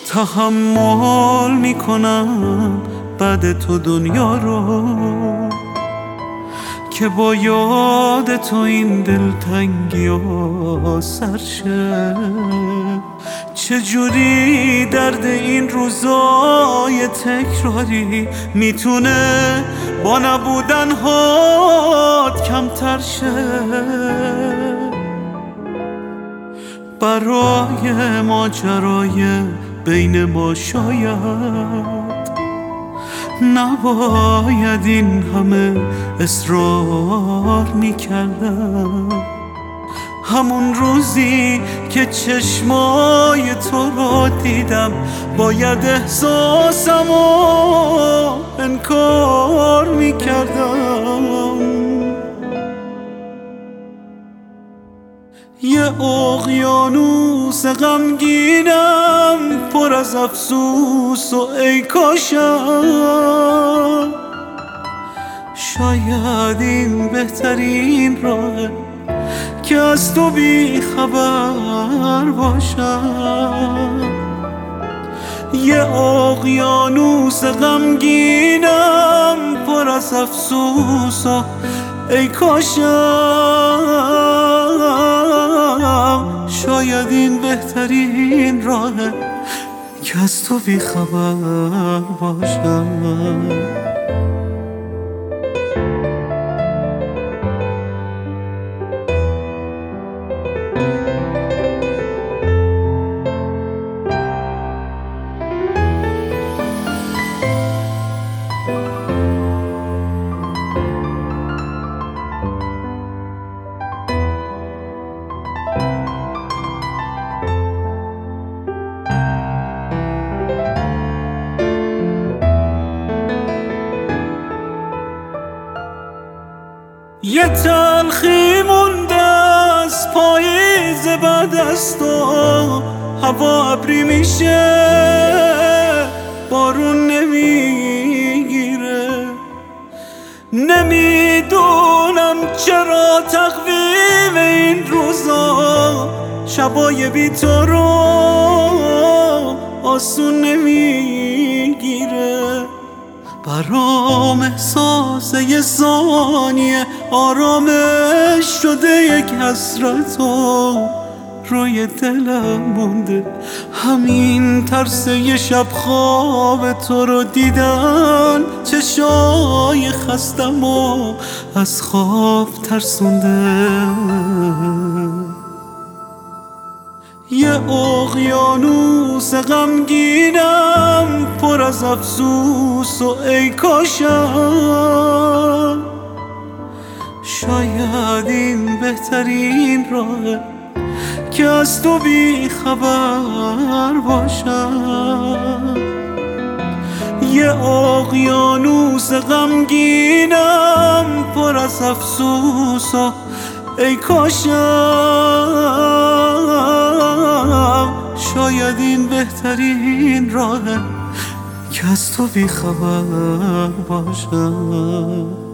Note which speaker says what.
Speaker 1: تحمل میکنم بعد تو دنیا رو، که با یاد تو این دلتنگی ها سر شه. چجوری درد این روزای تکراری میتونه با نبودن هات کمتر شه؟ برای ماجرای بین ما شاید نباید این همه اصرار میکردم. همون روزی که چشمای تو رو دیدم باید احساسمو انکار میکردم. یه اقیانوس غمگینم پر از افسوس و ای کاشم شاید این بهترین راهه که از تو بی خبر باشم. یه اقیانوس غمگینم پر از افسوس و ای کاشم شاید این بهترین راهه که از تو بی خبر باشم. یه تلخی مونده از پاییز بعد از تو، هوا ابری میشه بارون نمیگیره. نمیدونم چرا تقویم این روزا شبای بی تو رو آسون نمیگیره. برام احساس یه ثانیه آرامش شده یک حسرت و روی دلم مونده. همین ترس یه شب خواب تو رو دیدن چشای خستم و از خواب ترسونده. یه اقیانوس غمگینم پر از افسوس و ای کاشم شاید این بهترین راهه که از تو بی خبر باشم. یه اقیانوس غمگینم پر از افسوس و ای کاشم شاید این بهترین راهه که از تو بی خبر باشم.